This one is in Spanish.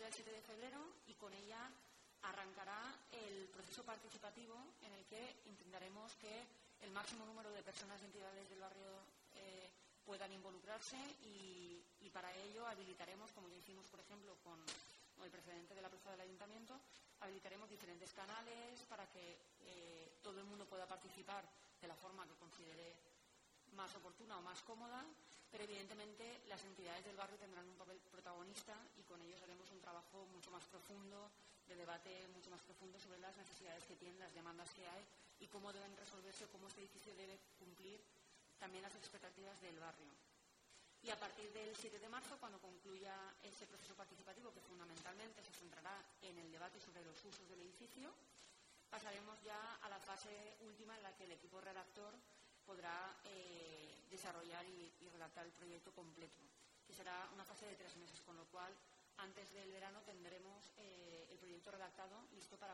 el 7 de febrero y con ella arrancará el proceso participativo en el que intentaremos que el máximo número de personas y entidades del barrio puedan involucrarse y para ello habilitaremos, como ya hicimos, por ejemplo, con el precedente de la plaza del Ayuntamiento, habilitaremos diferentes canales para que todo el mundo pueda participar de la forma que considere más oportuna o más cómoda, pero evidentemente las entidades del barrio tendrán un papel protagonista y con ellos haremos un trabajo mucho más profundo, de debate mucho más profundo sobre las necesidades que tienen, las demandas que hay y cómo deben resolverse, cómo este edificio debe cumplir también las expectativas del barrio. Y a partir del 7 de marzo, cuando concluya ese proceso participativo, que fundamentalmente se centrará en el debate sobre los usos del edificio, pasaremos ya a la fase última en la que el equipo redactor podrá desarrollar y redactar el proyecto completo, que será una fase de 3 meses, con lo cual antes del verano tendremos el proyecto redactado listo para